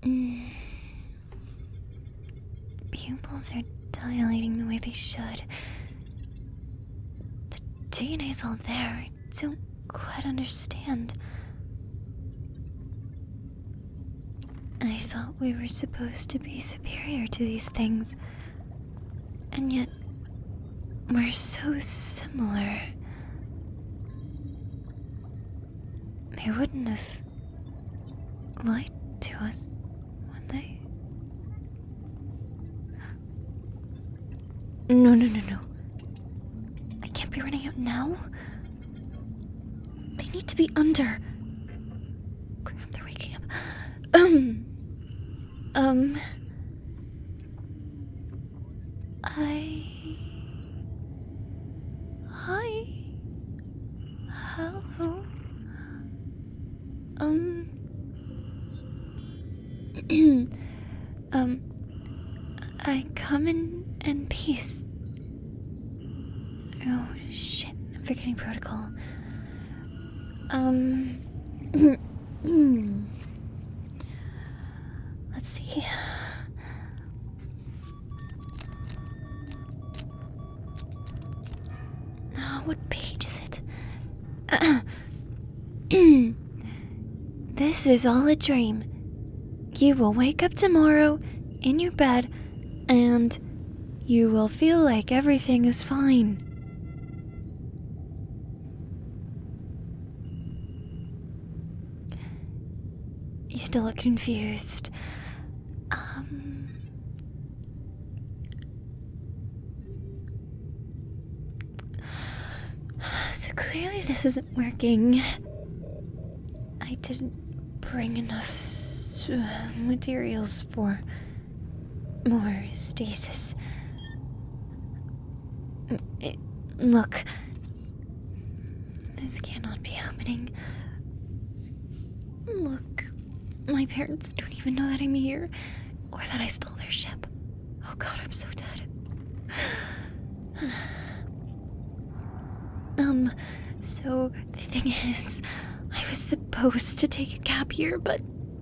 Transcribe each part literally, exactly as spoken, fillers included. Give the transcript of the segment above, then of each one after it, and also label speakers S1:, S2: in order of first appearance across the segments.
S1: Mm. Pupils are dilating the way they should. The D N A's all there. I don't quite understand. I thought we were supposed to be superior to these things. And yet, we're so similar. They wouldn't have lied to us, would they? No, no, no, no. I can't be running out now. They need to be under. Crap, they're waking up. Um. Um. I. Hi. Hello. Um. um. I come in, in peace. Oh, shit. I'm forgetting protocol. Um. Let's see. Oh, what page is it? This is all a dream. You will wake up tomorrow in your bed and you will feel like everything is fine. You still look confused. Um... So clearly this isn't working. I didn't bring enough s- uh, materials for more stasis. It, look, this cannot be happening. Look, my parents don't even know that I'm here, or that I stole their ship. Oh god, I'm so dead. um, so the thing is, I was supposed to take a gap year, but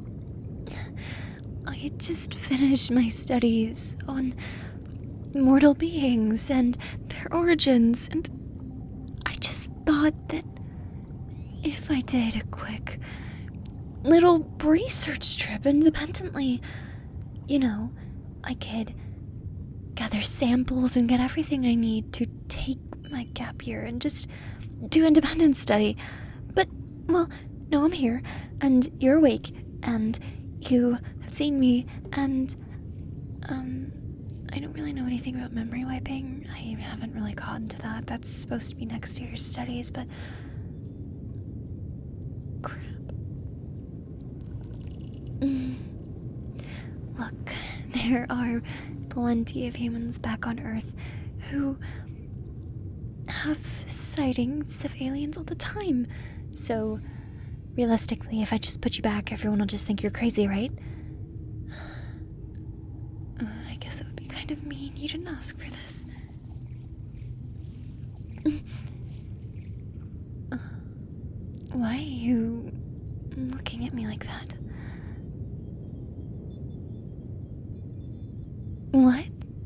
S1: I had just finished my studies on mortal beings and their origins, and I just thought that if I did a quick little research trip independently, you know, I could gather samples and get everything I need to take my gap year and just do independent study. But, well, no, I'm here, and you're awake, and you have seen me, and, um, I don't really know anything about memory wiping. I haven't really gotten to that. That's supposed to be next year's studies, but... crap. Mm. Look, there are plenty of humans back on Earth who have sightings of aliens all the time. So, realistically, if I just put you back, everyone will just think you're crazy, right? Uh, I guess it would be kind of mean. You didn't ask for this. Uh, why are you looking at me like that? What?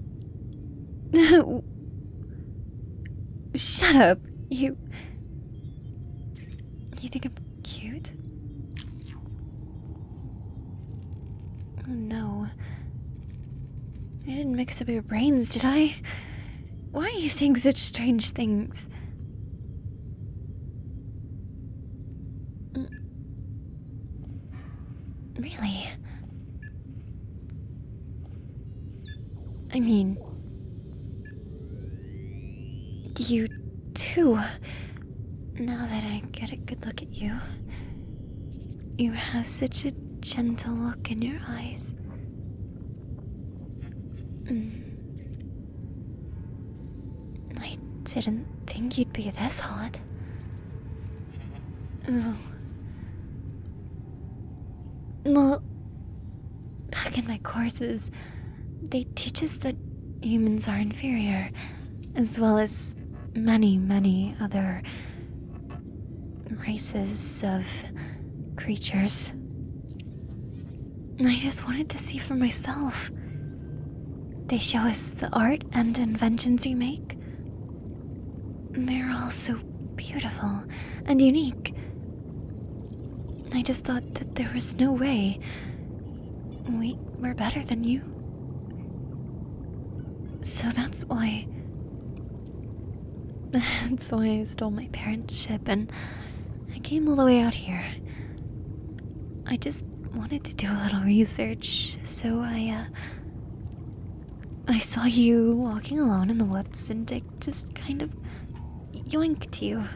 S1: Shut up. You... You think I'm cute? Oh no. I didn't mix up your brains, did I? Why are you saying such strange things? Really? I mean... You too. Now that I get a good look at you, you have such a gentle look in your eyes. Mm. I didn't think you'd be this hot. Oh. Well, back in my courses, they teach us that humans are inferior, as well as many, many other races of creatures. I just wanted to see for myself. They show us the art and inventions you make. They're all so beautiful and unique. I just thought that there was no way we were better than you. So that's why... That's why I stole my parents' ship and I came all the way out here. I just wanted to do a little research, so I, uh... I saw you walking alone in the woods and I just kind of yoinked you.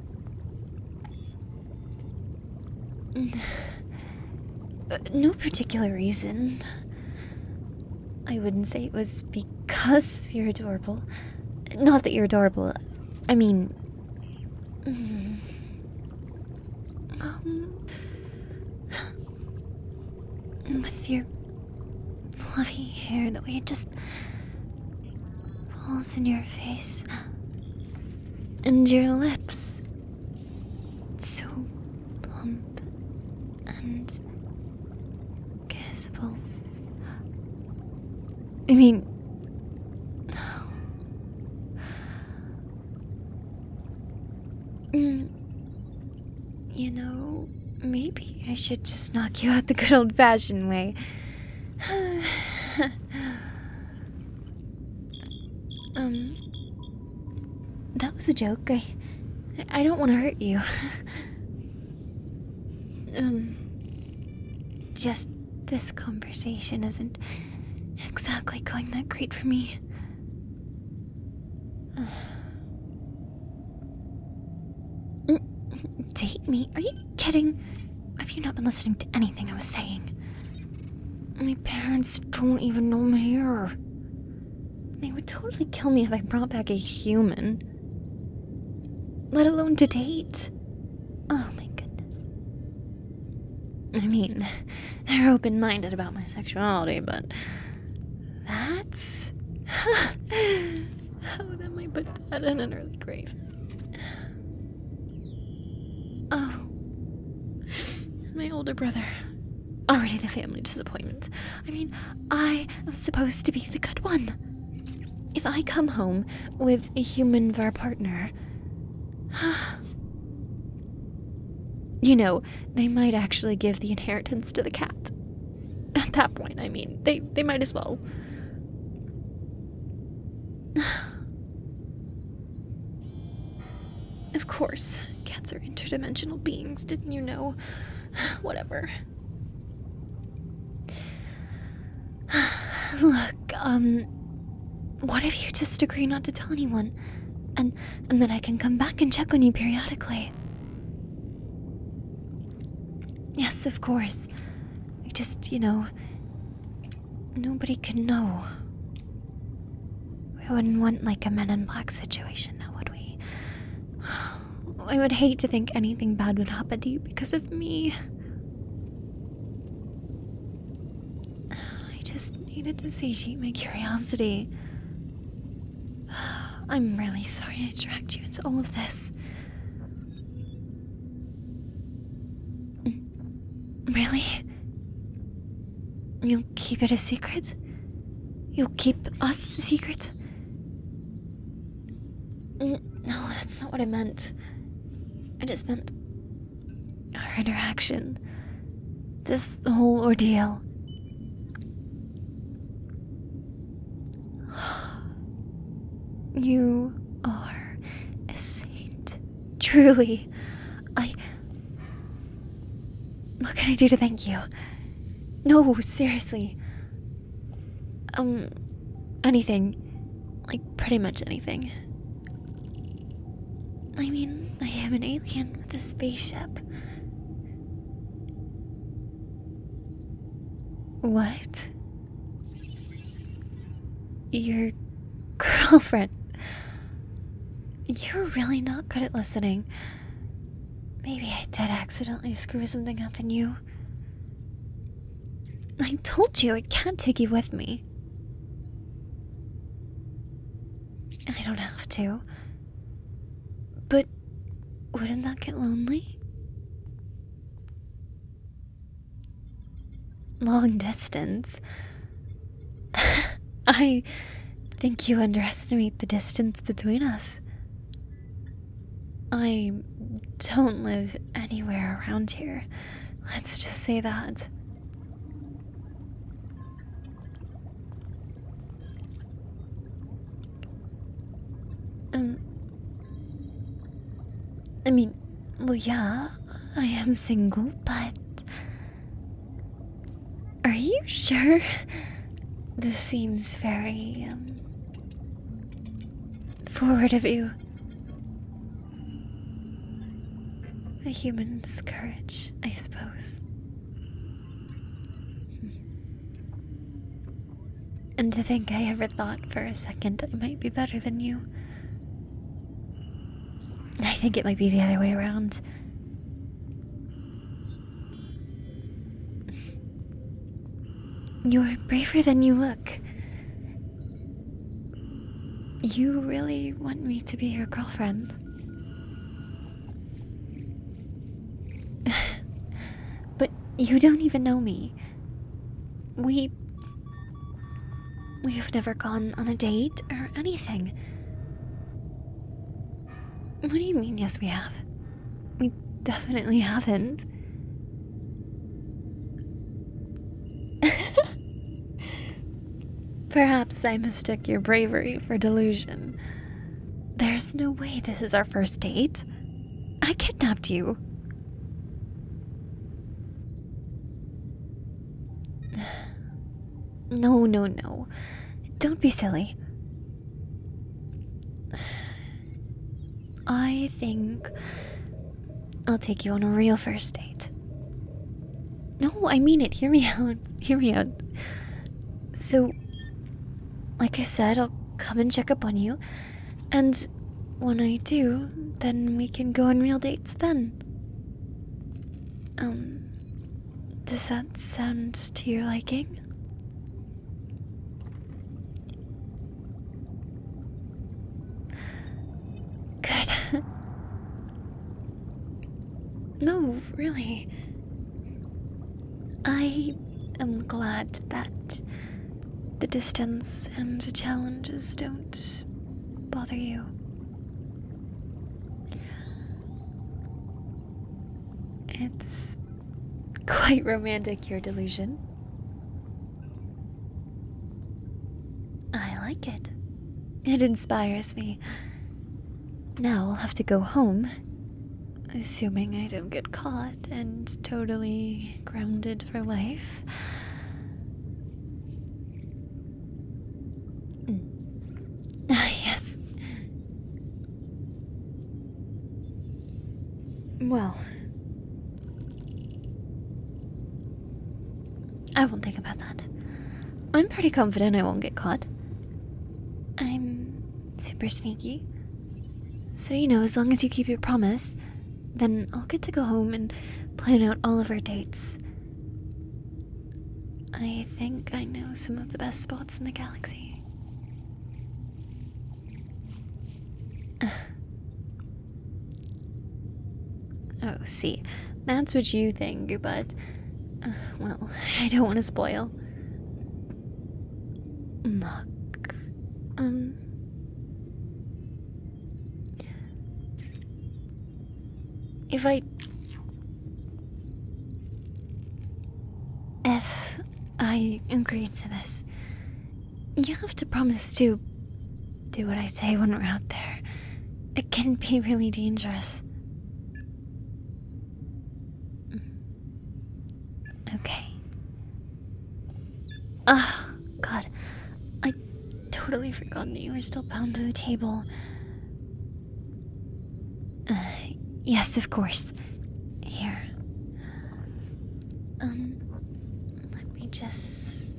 S1: No particular reason. I wouldn't say it was because you're adorable. Not that you're adorable. I mean... Um... With your fluffy hair, the way it just falls in your face. And your lips. So plump and kissable. I mean... You know, maybe I should just knock you out the good old-fashioned way. um... That was a joke. I... I don't want to hurt you. um... Just this conversation isn't exactly going that great for me. Date me? Are you kidding? Have you not been listening to anything I was saying? My parents don't even know I'm here. They would totally kill me if I brought back a human. Let alone to date. Oh my goodness. I mean, they're open-minded about my sexuality, but... That's... oh, that might put Dad in an early grave. Oh. My older brother. Already the family disappointment. I mean, I am supposed to be the good one. If I come home with a human for a partner... you know, they might actually give the inheritance to the cat. At that point, I mean, they, they might as well. Of course, cats are interdimensional beings, didn't you know? Whatever. Look, um, what if you just agree not to tell anyone? And, and then I can come back and check on you periodically. Yes, of course. I just, you know, nobody can know. We wouldn't want, like, a Men in Black situation now, would we? I would hate to think anything bad would happen to you because of me. I just needed to satiate my curiosity. I'm really sorry I dragged you into all of this. Really? You'll keep it a secret? You'll keep us a secret? No, that's not what I meant. I just meant our interaction. This whole ordeal. You are a saint. Truly. I... What can I do to thank you? No, seriously. Um, anything. Like, pretty much anything. I mean, I am an alien with a spaceship. What? Your girlfriend? You're really not good at listening. Maybe I did accidentally screw something up in you. I told you I can't take you with me. I don't have to. But wouldn't that get lonely? long distance. I think you underestimate the distance between us. I don't live anywhere around here. Let's just say that. Um, I mean, well, yeah, I am single, but are you sure? This seems very, um, forward of you. A human's courage, I suppose. And to think I ever thought for a second I might be better than you. I think it might be the other way around. You're braver than you look. You really want me to be your girlfriend? But you don't even know me. We... We've never gone on a date or anything. What do you mean, yes we have? We definitely haven't. Perhaps I mistook your bravery for delusion. There's no way this is our first date. I kidnapped you. No, no, no. Don't be silly. I think I'll take you on a real first date. No, I mean it. Hear me out. Hear me out. So, like I said, I'll come and check up on you. And when I do, then we can go on real dates then. Um, does that sound to your liking? Good. No, really. I am glad that the distance and the challenges don't bother you. It's quite romantic, your delusion. I like it. It inspires me. Now I'll have to go home, assuming I don't get caught and totally grounded for life. Yes. Well, I won't think about that. I'm pretty confident I won't get caught. I'm super sneaky. So, you know, as long as you keep your promise, then I'll get to go home and plan out all of our dates. I think I know some of the best spots in the galaxy. Oh, see, that's what you think, but, uh, well, I don't want to spoil. Look, um... If I... If I agree to this, you have to promise to do what I say when we're out there. It can be really dangerous. Okay. Ah, oh, God. I totally forgot that you were still bound to the table. Uh, yes, of course. Here. Um, let me just...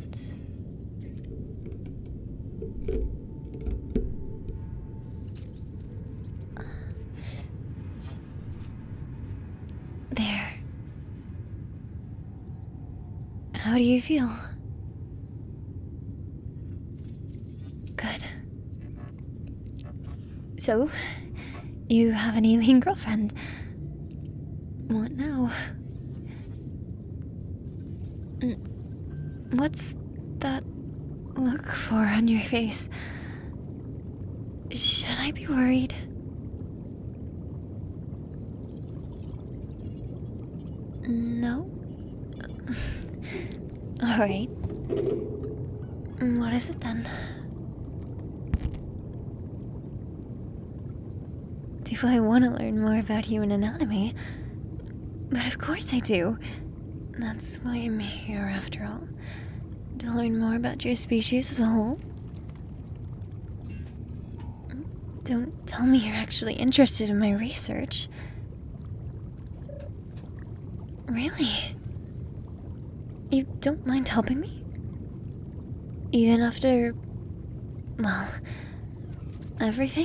S1: There. How do you feel? Good. So, you have an alien girlfriend. What now? What's that look for on your face? Should I be worried? No? Alright. What is it then? Do I want to learn more about human anatomy? But of course I do. That's why I'm here after all. To learn more about your species as a whole. Don't tell me you're actually interested in my research. Really? You don't mind helping me? Even after... well... everything?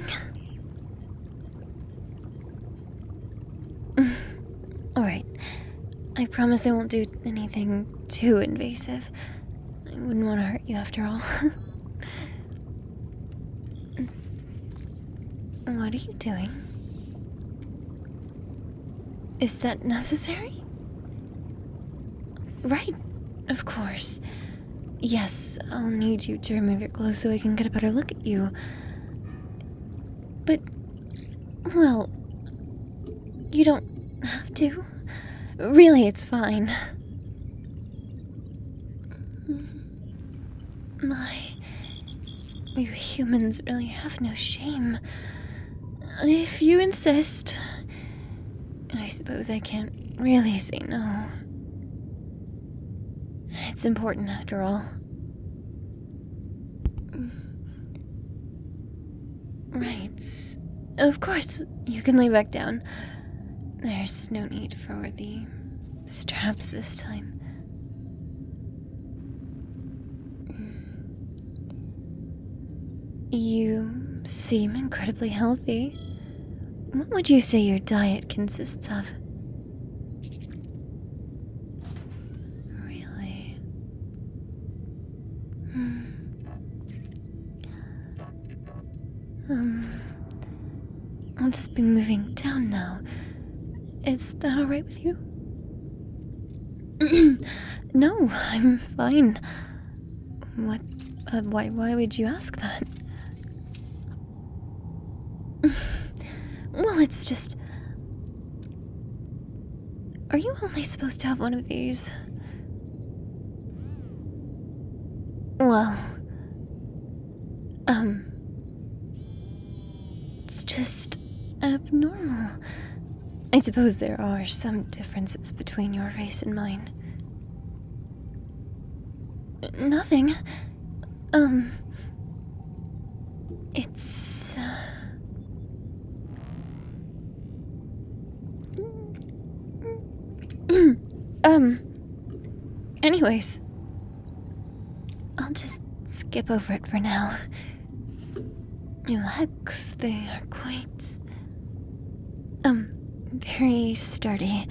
S1: Alright. I promise I won't do anything too invasive. I wouldn't want to hurt you after all. What are you doing? Is that necessary? Right, of course. Yes, I'll need you to remove your clothes so I can get a better look at you. But, well, you don't have to. Really, it's fine. My, you humans really have no shame. If you insist, I suppose I can't really say no. It's important after all. Right. Of course, you can lay back down. There's no need for the straps this time. You seem incredibly healthy. What would you say your diet consists of? Really? Hmm. Um, I'll just be moving down now. Is that alright with you? No, I'm fine. What? Uh, why? Why would you ask that? Well, it's just... Are you only supposed to have one of these? Well... Um... It's just... abnormal. I suppose there are some differences between your race and mine. Nothing. Um... It's... Uh... um... Anyways... I'll just skip over it for now. Your legs, they are quite... Um, very sturdy.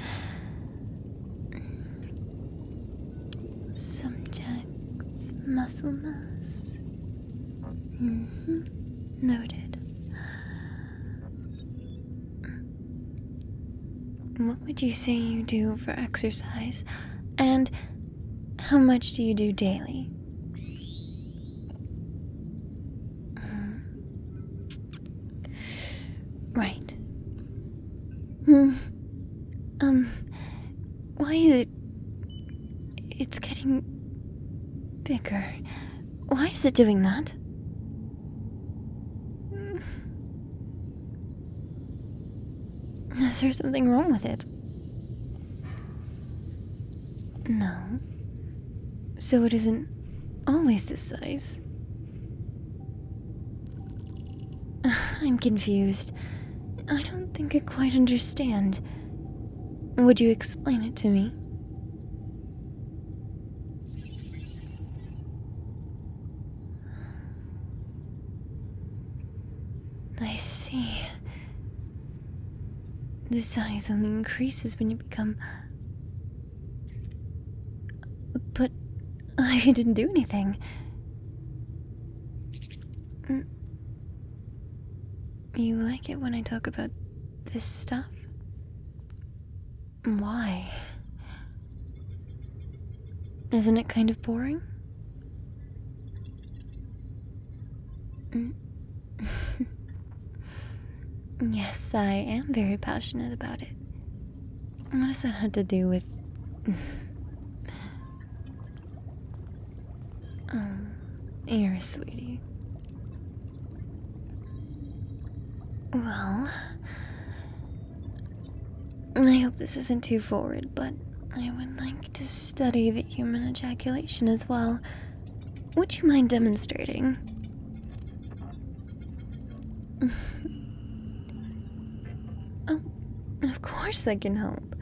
S1: Subject muscle mass. Mm-hmm. Noted. What would you say you do for exercise? And how much do you do daily? Right. Hmm. Um, why is it... It's getting... bigger. Why is it doing that? Is there something wrong with it? No. So it isn't always this size? I'm confused. I don't think I quite understand. Would you explain it to me? I see. The size only increases when you become... But I didn't do anything. You like it when I talk about this stuff? Why? Isn't it kind of boring? Mm. Yes, I am very passionate about it. What does that have to do with... Oh, you're a sweetie. Well, I hope this isn't too forward, but I would like to study the human ejaculation as well. Would you mind demonstrating? Oh, of course I can help.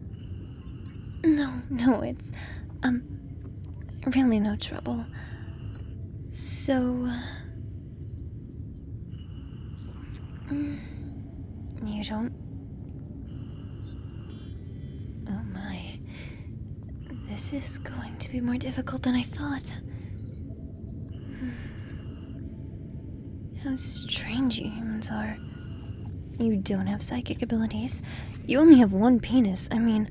S1: No, no, it's, um, really no trouble. So, uh, you don't... Oh my. This is going to be more difficult than I thought. How strange you humans are. You don't have psychic abilities. You only have one penis. I mean...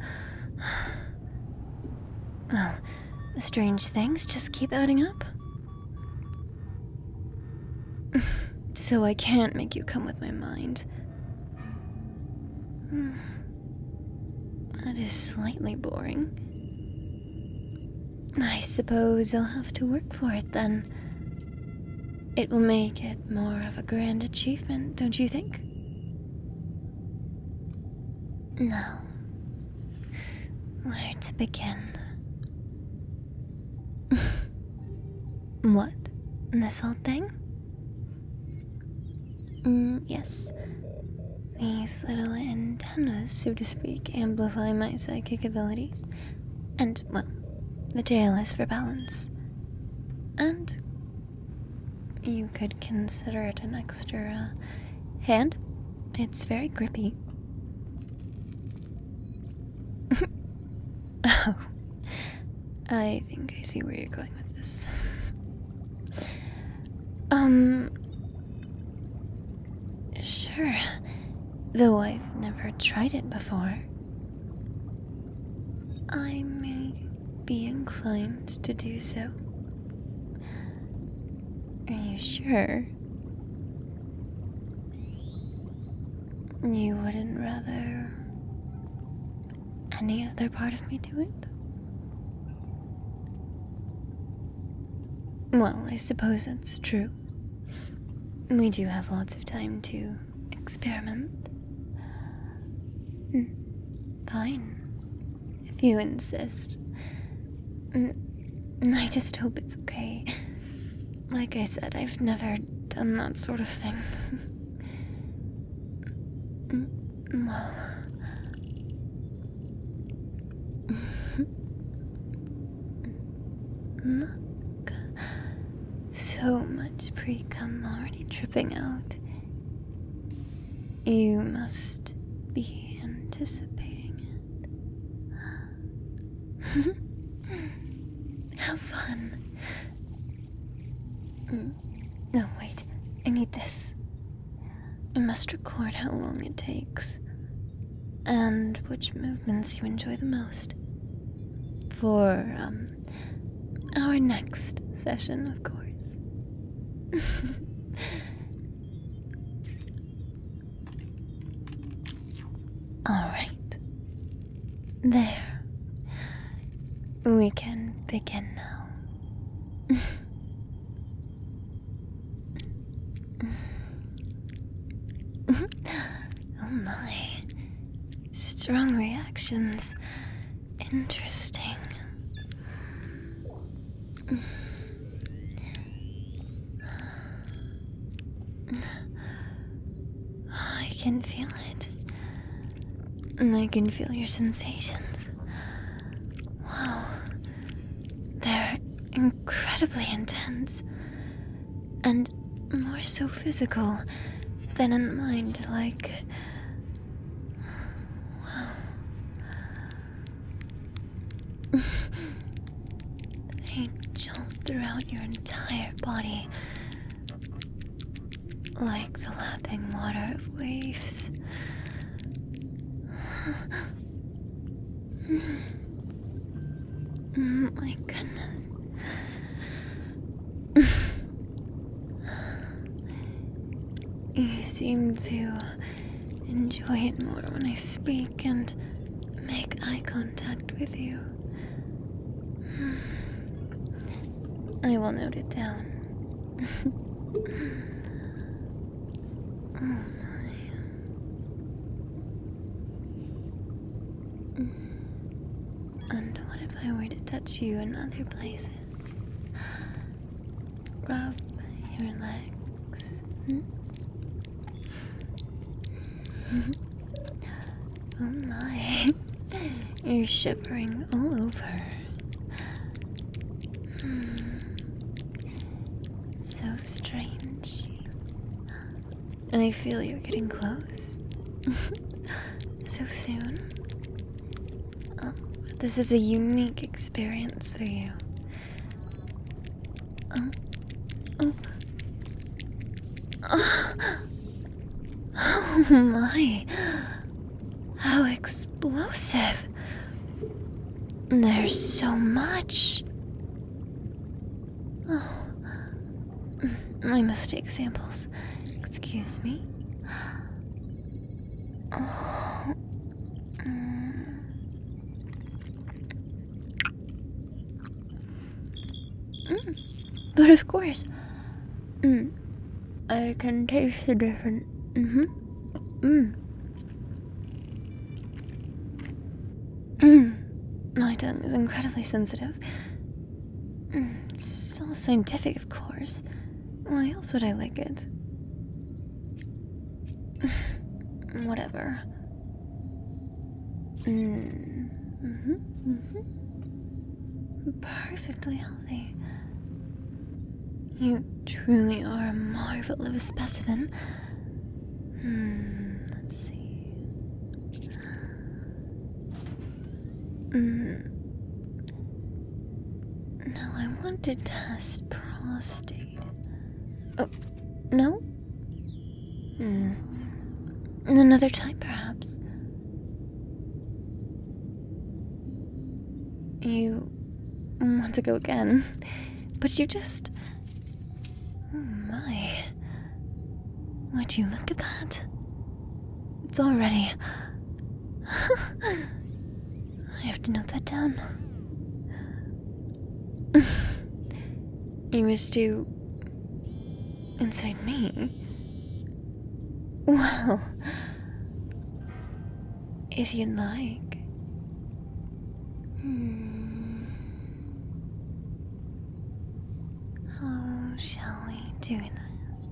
S1: Well, the strange things just keep adding up. So I can't make you come with my mind. That is slightly boring. I suppose I'll have to work for it then. It will make it more of a grand achievement, don't you think? Now, where to begin? What? This whole thing? Mm, yes. These little antennas, so to speak, amplify my psychic abilities. And, well, the tail is for balance. And you could consider it an extra uh, hand. It's very grippy. Oh, I think I see where you're going with this. Um, sure. Though I've never tried it before. I may be inclined to do so. Are you sure? You wouldn't rather any other part of me do it? Well, I suppose that's true. We do have lots of time to experiment. Fine, if you insist. I just hope it's okay. Like I said, I've never done that sort of thing. Well... Look. So much pre-cum already dripping out. You must be anticipating it. How fun. No, wait. I need this. I must record how long it takes. And which movements you enjoy the most. For, um, our next session, of course. Alright. There. We can begin now. Oh my. Strong reactions. Interesting. I can feel it. I can feel your sensations. Wow. They're incredibly intense. And more so physical than in the mind, like... Wow. They jolt throughout your entire body, like the lapping water of waves. My goodness. You seem to enjoy it more when I speak and make eye contact with you. I will note it down. Oh my. And what if I were to touch you in other places? Rub your legs. Hmm? Oh my. You're shivering all over. Hmm. So strange. I feel you're getting close. So soon. Oh, this is a unique experience for you. Oh. Oh. Oh, oh my. How explosive. There's so much. Oh. I must take samples. Excuse me. Oh. Mm. Mm. But of course, mm. I can taste the difference. Mm-hmm. Mm. Mm. My tongue is incredibly sensitive. Mm. It's so scientific, of course. Why else would I like it? Whatever. Mm. Mm-hmm. Mm-hmm. Perfectly healthy. You truly are a marvel of a specimen. Hmm. Let's see. Hmm. Now I want to test prostate. Oh, no? Hmm. Another time, perhaps. You want to go again, but you just... Oh my. Would you look at that? It's already... I have to note that down. You wish to... inside me? Well... If you'd like... Hmm... How shall we do this?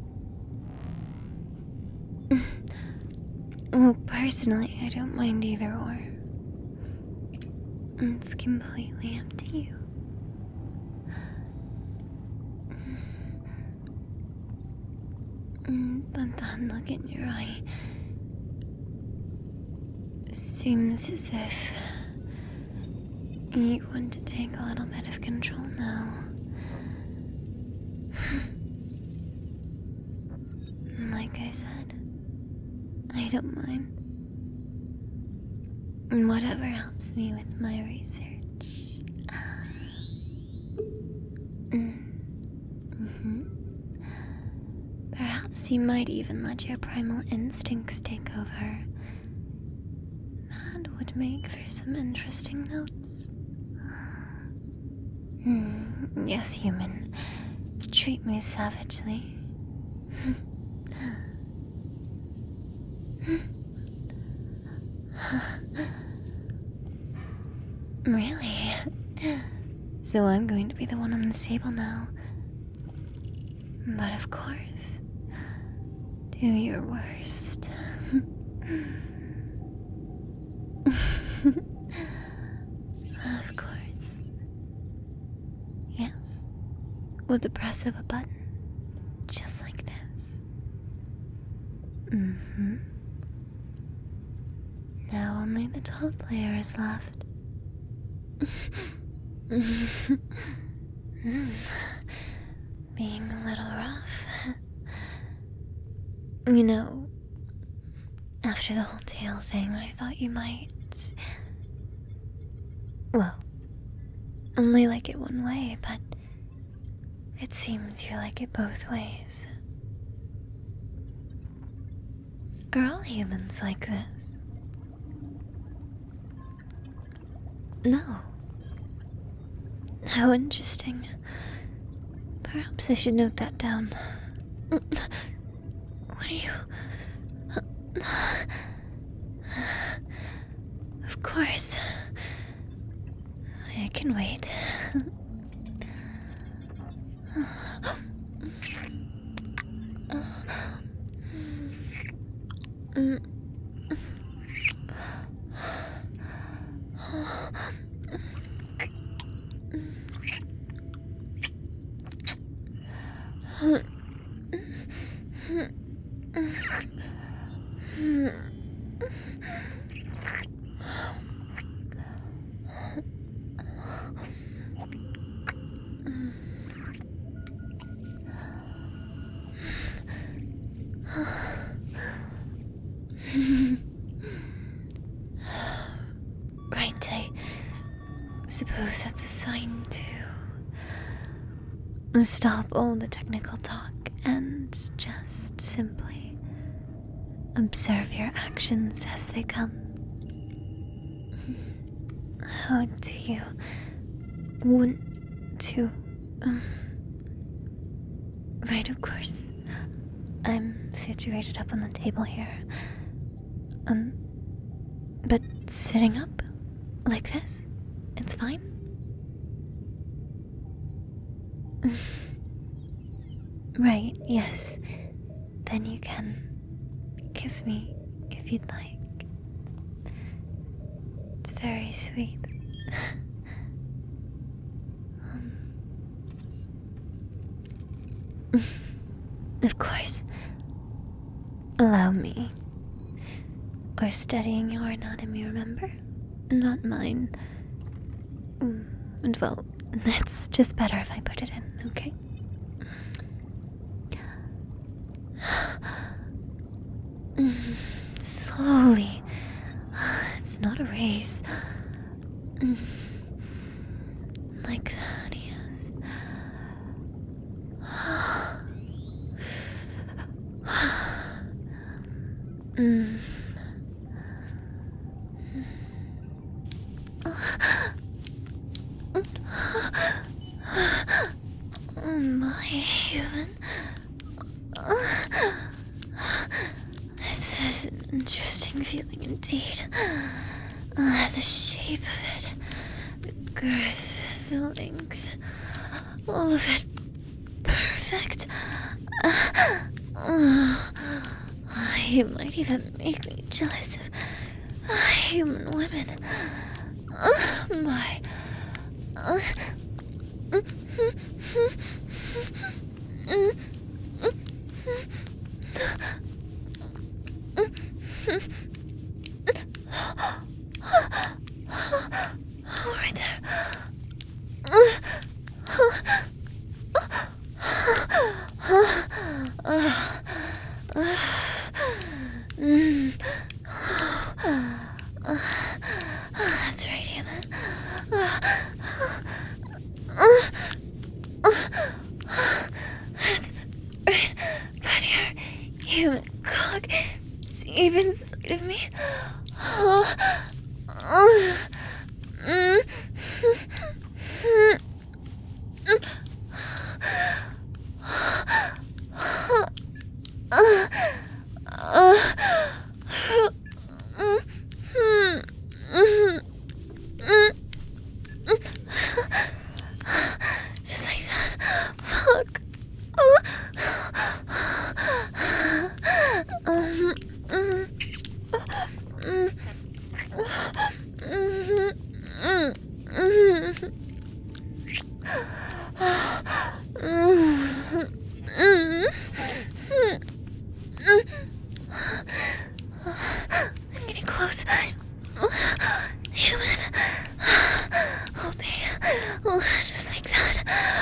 S1: Well, personally, I don't mind either or. It's completely up to you. But that look in your eye seems as if you want to take a little bit of control now. Like I said, I don't mind. Whatever helps me with my research. Mm-hmm. Perhaps you might even let your primal instincts take over. That would make for some interesting notes. Mm, yes, human. Treat me savagely. Really? So I'm going to be the one on the table now. But of course, do your worst. Of course. Yes. With the press of a button. Just like this. Mm-hmm. Now only the top layer is left. Being a little rough. You know, after the whole tail thing, I thought you might... Well, only like it one way, but it seems you like it both ways. Are all humans like this? No. How interesting. Perhaps I should note that down. What are you... Of course. I can wait. Right, I suppose that's a sign to stop all the technical talk and just simply observe your actions as they come. How do you want to... Um, right, of course. I'm situated up on the table here. Um, but sitting up like this, it's fine? Right, yes. Then you can kiss me if you'd like. It's very sweet. um, of course. Allow me. We're studying your anatomy, remember? Not mine. Mm, and well, it's just better if I put it in, okay? Slowly. It's not a race. Like that, yes. mm. My human. This is an interesting feeling indeed. Uh, the shape of it, the girth, the length, all of it perfect. Uh, uh, you might even make me jealous of uh, human women. Uh, my. Uh, right there. That's right, human. That's right. But your human cock is deep inside of me. Just like that. Fuck. Um, mm, mm, I'm getting close. Human. Okay. Oh, just like that.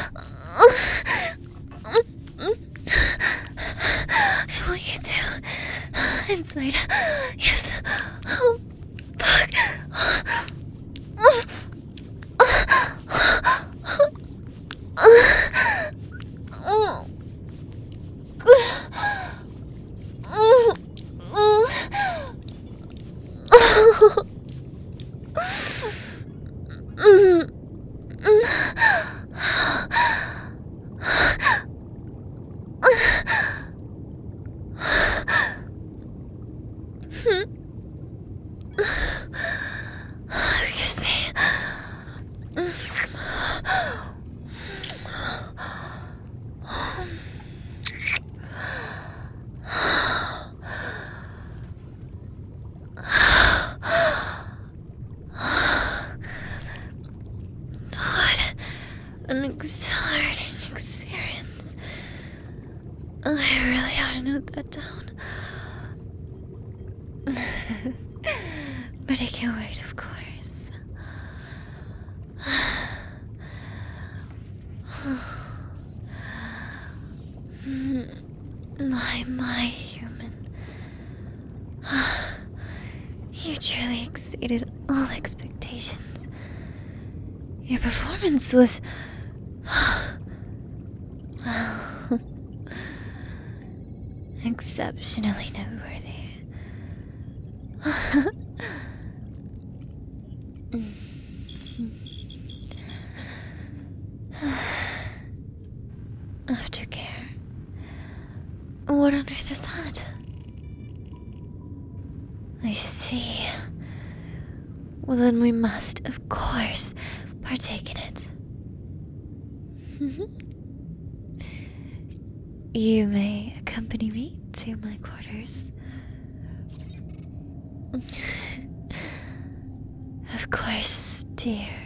S1: I want you to. Inside. Yes. Oh, fuck. rewarding experience. I really ought to note that down. But I can't wait, of course. My, my human. You truly exceeded all expectations. Your performance was... well, exceptionally noteworthy. Aftercare. What on earth is that? I see. Well, then we must, of course, partake in it. You may accompany me to my quarters. Of course, dear.